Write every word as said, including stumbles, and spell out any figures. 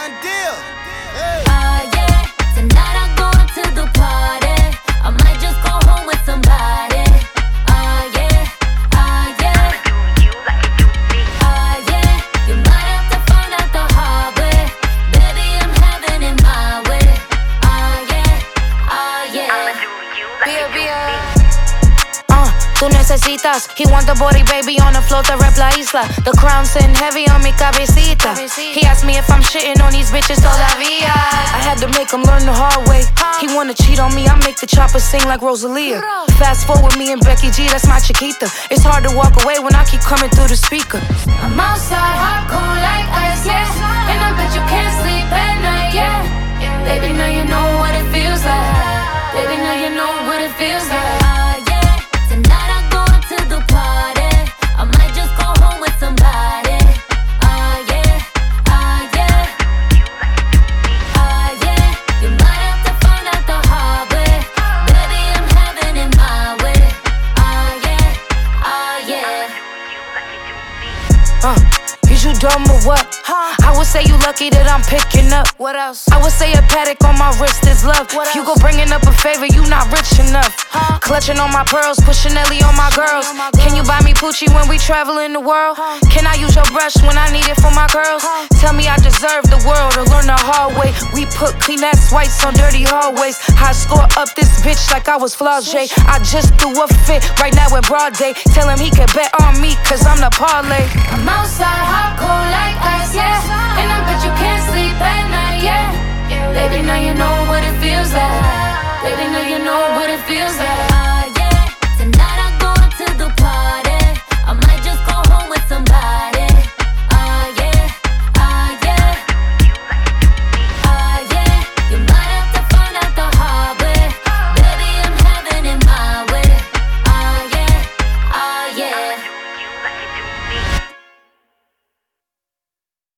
Done deal. Hey. Ah, yeah. Tonight I'm going to the party. I might just go home with somebody. Ah, yeah. Ah, yeah. Ah, yeah. You might have to find out the hard way. Baby, I'm having it my way. Ah, yeah. Ah, yeah. Via, via. Uh, tú necesitas. He want the body, baby, on the float to rep la isla. The crown sitting heavy on mi cabecita. He asked me if I'm shitting on these bitches todavía. I had to make him learn the hard way. He wanna cheat on me, I make the chopper sing like Rosalia. Fast forward me and Becky G, that's my Chiquita. It's hard to walk away when I keep coming through the speaker. I'm outside, hot, cold like ice, yeah. And I bet you can't sleep at night, yeah. Baby, now you know what it feels like. Baby, now you know what it feels like. Ah, yeah. Tonight I'm going to the party. I might just go home with somebody. Ah, yeah. Ah, yeah. Ah, yeah. You might have to find out the hard way. Baby, I'm having it my way. Ah, yeah. Ah, yeah. Uh, is you dumb or what? Huh? I would say you lucky that I'm picking up. What else? I would say a Patek on my wrist is love. What else? You go bringing up a favor, you not rich enough. Huh? Clutching on my pearls, pushing Nelly on my girls. On my girls. Can you buy me Poochie when we travel in the world? Huh? Can I use your brush when I need it for my curls? Huh? Tell me I deserve the world or learn the hard way. We put Kleenex wipes on dirty hallways. I score up this bitch like I was Flaugier. I just threw a fit right now in broad day. Tell him he could bet on me cause I'm the parlay. I'm outside, hot, cold like ice, yeah. And I bet you can't sleep at night, yeah. Baby, now you know what it feels like. Baby, now you know what it feels like.